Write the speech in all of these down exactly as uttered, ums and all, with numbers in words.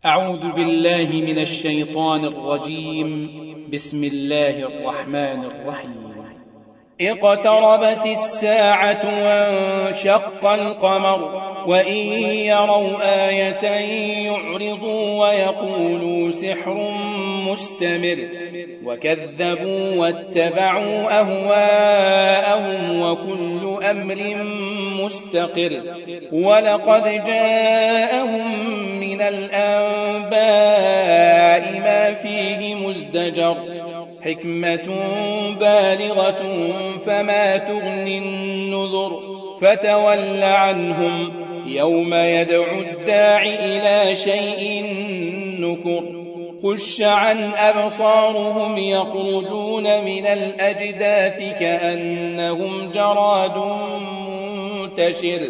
أعوذ بالله من الشيطان الرجيم. بسم الله الرحمن الرحيم. اقتربت الساعة وانشق القمر وإن يروا آية يعرضوا ويقولوا سحر مستمر وكذبوا واتبعوا أهواءهم وكل أمر مستقر ولقد جاءهم من الأنباء ما فيه مزدجر حكمة بالغة فما تغني النذر فتول عنهم يوم يدعو الداع إلى شيء نكر خش عن أبصارهم يخرجون من الأجداث كأنهم جراد منتشر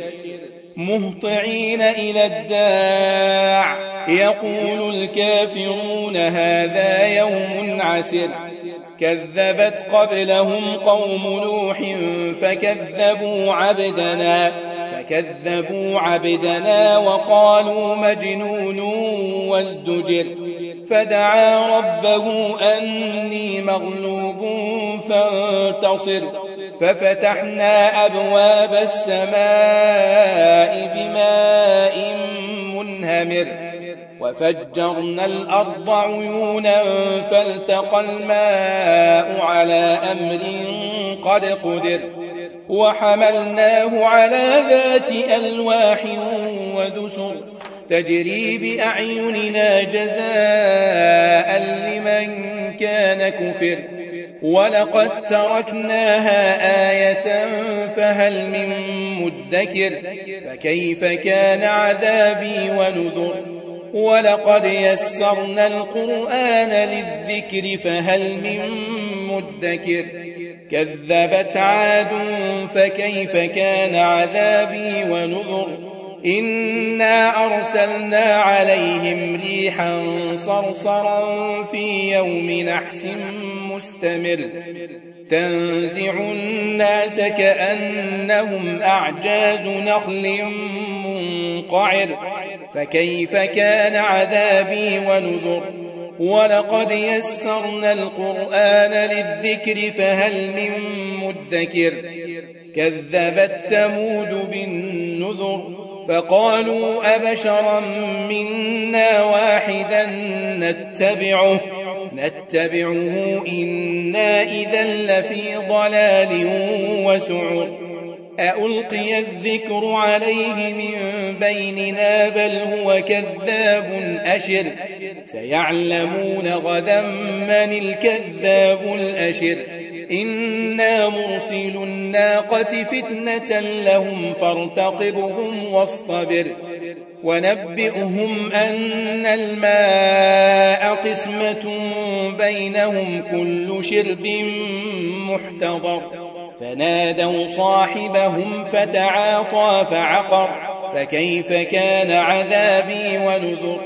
مهطعين إلى الداع يقول الكافرون هذا يوم عسر كذبت قبلهم قوم نوح فكذبوا عبدنا فكذبوا عبدنا وقالوا مجنون وازدجر فدعا ربه أني مغلوب فانتصر ففتحنا أبواب السماء بماء منهمر وفجرنا الأرض عيونا فالتقى الماء على أمر قد قدر وحملناه على ذات ألواح ودسر تجري بأعيننا جزاء لمن كان كفر ولقد تركناها آية فهل من مدكر فكيف كان عذابي ونذر ولقد يسرنا القرآن للذكر فهل من مدكر كذبت عاد فكيف كان عذابي ونذر إنا أرسلنا عليهم ريحا صرصرا في يوم نحس مستمر تنزع الناس كأنهم أعجاز نخل منقعر فكيف كان عذابي ونذر ولقد يسرنا القرآن للذكر فهل من مدكر كذبت ثمود بالنذر فقالوا أبشرا منا واحدا نتبعه نتبعه إنا إذا لفي ضلال وسعر أألقي الذكر عليه من بيننا بل هو كذاب أشر سيعلمون غدا من الكذاب الأشر إنا مرسل الناقة فتنة لهم فارتقبهم واصطبر ونبئهم أن الماء قسمة بينهم كل شرب محتضر فنادوا صاحبهم فتعاطى فعقر فكيف كان عذابي ونذر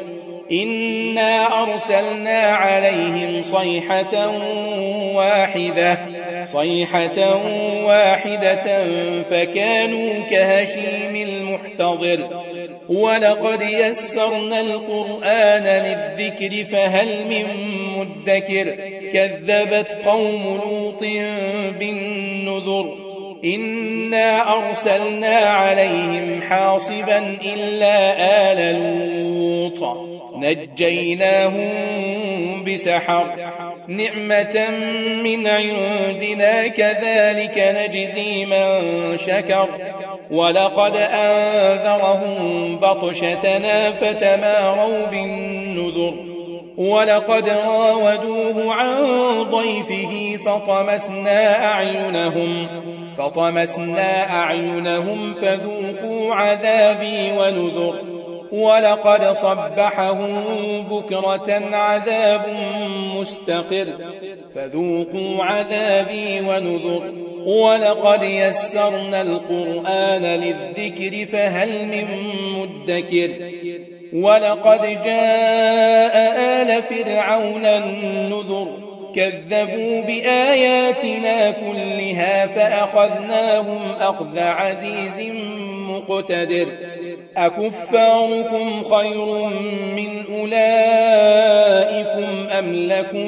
إنا أرسلنا عليهم صيحة واحدة صيحة واحدة فكانوا كهشيم المحتضر ولقد يسرنا القرآن للذكر فهل من مدكر كذبت قوم لوط بالنذر إنا أرسلنا عليهم حاصبا إلا آل لوط نجيناهم بسحر نعمة من عندنا كذلك نجزي من شكر ولقد أنذرهم بطشتنا فتماروا بالنذر ولقد راودوه عن ضيفه فطمسنا أعينهم فطمسنا أعينهم فذوقوا عذابي ونذر ولقد صبحهم بكرة عذاب مستقر فذوقوا عذابي ونذر ولقد يسرنا القرآن للذكر فهل من مدكر ولقد جاء آل فرعون النذر كذبوا بآياتنا كلها فأخذناهم أخذ عزيز مقتدر أكفاركم خير من أولئكم أم لكم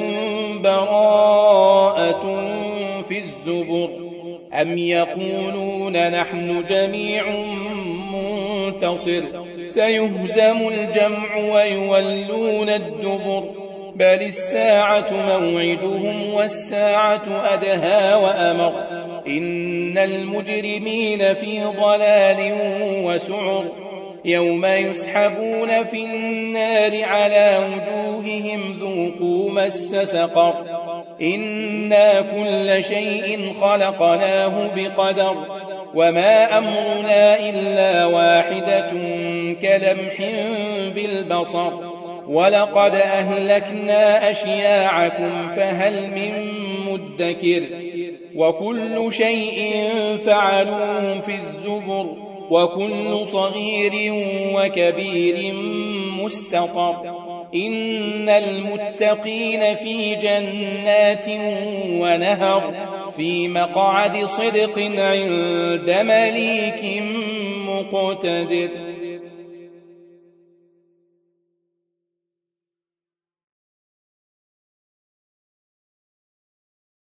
براءة في الزبر أم يقولون نحن جميع منتصر سيهزم الجمع ويولون الدبر بل الساعة موعدهم والساعة أدهى وأمر إن المجرمين في ضلال وسعر يوم يسحبون في النار على وجوههم ذوقوا مس سقر إنا كل شيء خلقناه بقدر وما أمرنا إلا واحدة كلمح بالبصر ولقد أهلكنا أشياعكم فهل من مدكر وكل شيء فعلوه في الزبر وكل صغير وكبير مستطر إن المتقين في جنات ونهر في مقعد صدق عند مليك مقتدر.